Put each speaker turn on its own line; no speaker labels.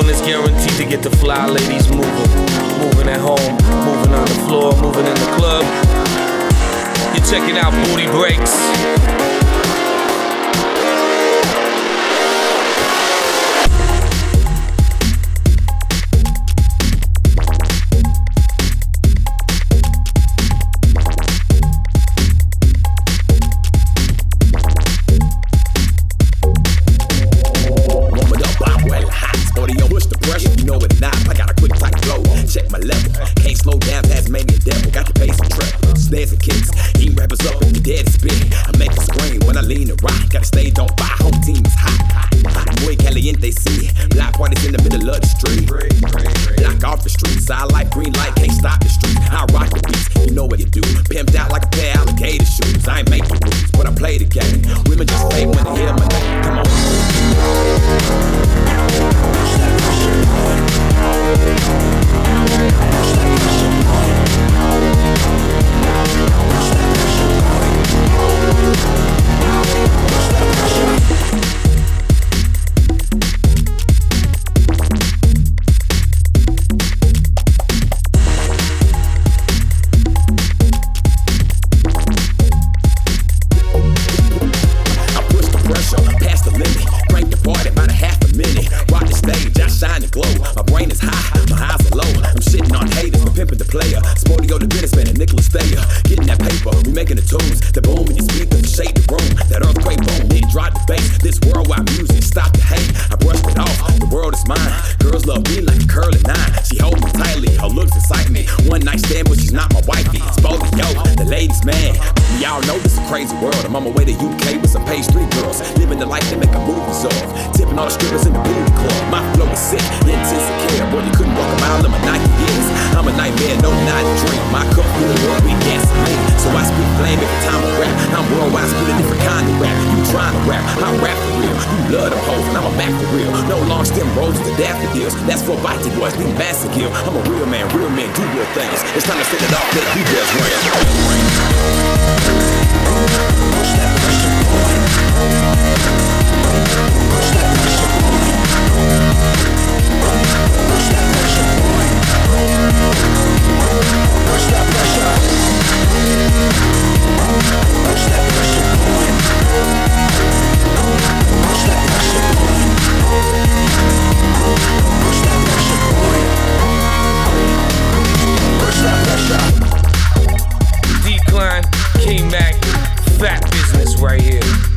one is guaranteed to get the fly ladies moving. Moving at home, moving on the floor, moving in the club. You're checking out Booty Breaks.
Check my level, can't slow down, Tasmanian devil. Got the bass and treble, snares and kicks. Eating rappers up and your daddy spit. I make it scream when I lean and rock. Got a stage on fire, home team is hot. Muy caliente, see it. Block parties in the middle of the street. Block off the street, side light, green light, can't stop the street. I rock the beats, you know what you do. Pimped out like a pair of alligator shoes. I ain't making rules, but I play the game. Women just fake when they hear my name. Come on. Past the limit, crank the party about a half a minute. Rock the stage, I shine and glow. My brain is high, my eyes are low. I'm shitting on haters, we're pimping the player. Sporty go to businessman and Nicholas Thayer. Getting that paper, we making the tunes. The boom in your speakers, shade the room. That earthquake boom, it drive the bass. This worldwide music, stop the hate. I brushed it off, the world is mine. Girls love me like a curling nine. She hold me tightly, her looks excite me. One night stand, but she's not my wifey. Sporty yo, the ladies man. We all know this is a crazy world. I'm on my way to UK with some page 3 girls. Living the life they make a movies of. Tipping all the strippers in the booty club. My flow is sick, intense and care. Boy, you couldn't walk a mile in my Nike years. I'm a nightmare, no not a dream. My cup full of love, we gasoline. So I speak flame every time I rap. I'm worldwide, spit a different kind of rap. You trying to rap, I rap for real. You love them hoes, and I'm a back for real. No long stem roses to daffodils. That's for Bites boys, need massive kill. I'm a real man do real things. It's time to set it off, let you just ring. Push that pressure, boy. Push that pressure, boy. Push that pressure, boy. Push that pressure. Push that pressure, boy. Push that pressure, boy. Push that pressure, boy. Push that pressure.
Decline, K-Mac, fat business right here.